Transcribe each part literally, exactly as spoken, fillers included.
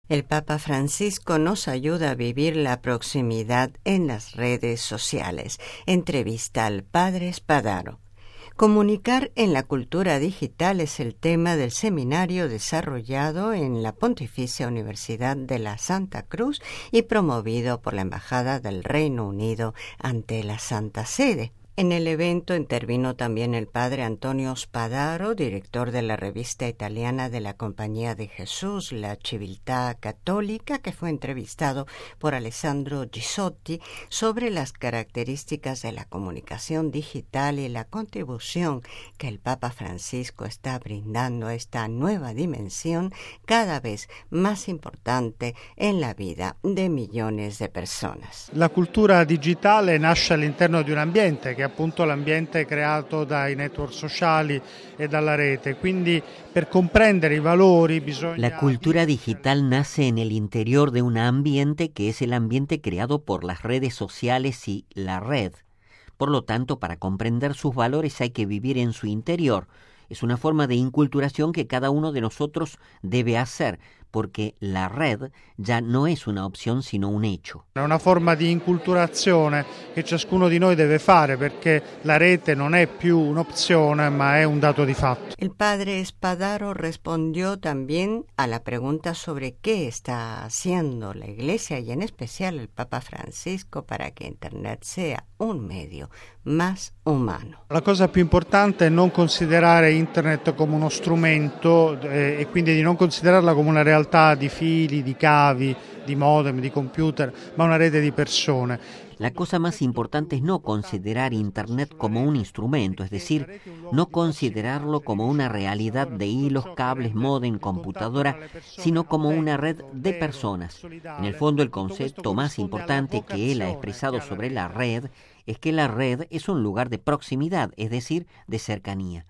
El Papa Francisco nos ayuda a vivir la proximidad en las redes sociales. Entrevista al Padre Spadaro. Comunicar en la cultura digital es el tema del seminario desarrollado en la Pontificia Universidad de la Santa Cruz y promovido por la Embajada del Reino Unido ante la Santa Sede. En el evento intervino también el padre Antonio Spadaro, director de la revista italiana de la Compañía de Jesús, La Civiltà Cattolica, que fue entrevistado por Alessandro Gisotti sobre las características de la comunicación digital y la contribución que el Papa Francisco está brindando a esta nueva dimensión cada vez más importante en la vida de millones de personas. La cultura digitale nasce all'interno di un ambiente che appunto l'ambiente creato dai network sociali e dalla rete, quindi per comprendere i valori bisogna... La cultura digital nace en el interior de un ambiente que es el ambiente creado por las redes sociales y la red. Por lo tanto, para comprender sus valores hay que vivir en su interior. Es una forma de inculturación que cada uno de nosotros debe hacer, porque la red ya no es una opción sino un hecho. È una forma di inculturazione che ciascuno di noi deve fare, perché la rete non è più un'opzione ma è un dato di fatto. El padre Spadaro respondió también a la pregunta sobre qué está haciendo la Iglesia y en especial el Papa Francisco para que Internet sea un medio más umano. La cosa più importante è non considerare Internet come uno strumento eh, e quindi di non considerarla come una realtà di fili, di cavi, di modem, di computer, ma una rete di persone. La cosa más importante es no considerar Internet como un instrumento, es decir, no considerarlo como una realidad de hilos, cables, módem, computadora, sino como una red de personas. En el fondo, el concepto más importante que él ha expresado sobre la red es que la red es un lugar de proximidad, es decir, de cercanía.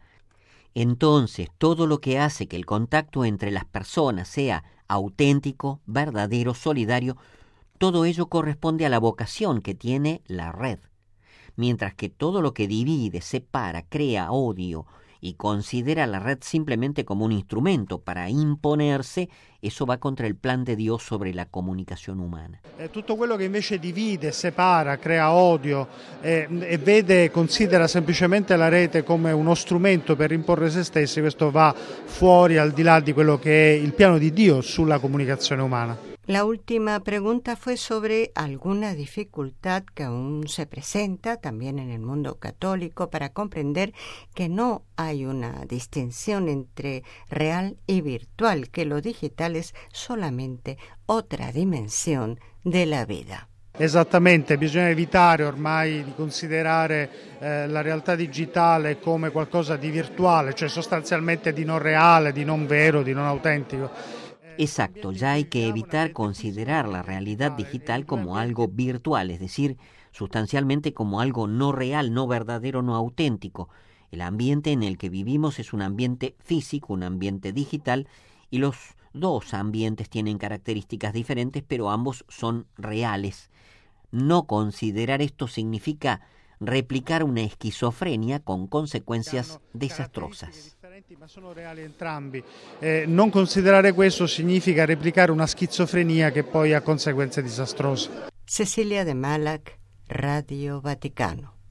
Entonces, todo lo que hace que el contacto entre las personas sea auténtico, verdadero, solidario, todo ello corresponde a la vocación que tiene la red. Mientras que todo lo que divide, separa, crea odio y considera la red simplemente como un instrumento para imponerse, eso va contra el plan de Dios sobre la comunicación humana. Eh, tutto quello che invece divide, separa, crea odio eh, e vede, considera semplicemente la rete come uno strumento per imporre se stessi, questo va fuori, al di là di quello che è il piano di Dio sulla comunicazione umana. La última pregunta fue sobre alguna dificultad que aún se presenta también en el mundo católico para comprender que no hay una distinción entre real y virtual, que lo digital es solamente otra dimensión de la vida. Esattamente, bisogna evitare ormai di considerare eh, la realtà digitale come qualcosa di virtuale, cioè sostanzialmente di non reale, di non vero, di non autentico. Exacto, ya hay que evitar considerar la realidad digital como algo virtual, es decir, sustancialmente como algo no real, no verdadero, no auténtico. El ambiente en el que vivimos es un ambiente físico, un ambiente digital, y los dos ambientes tienen características diferentes, pero ambos son reales. No considerar esto significa replicar una esquizofrenia con conseguenzias desastrosas. Ma sono reali entrambi. Eh, non considerare questo significa replicare una schizofrenia che poi ha conseguenze disastrose. Cecilia de Malac, Radio Vaticano.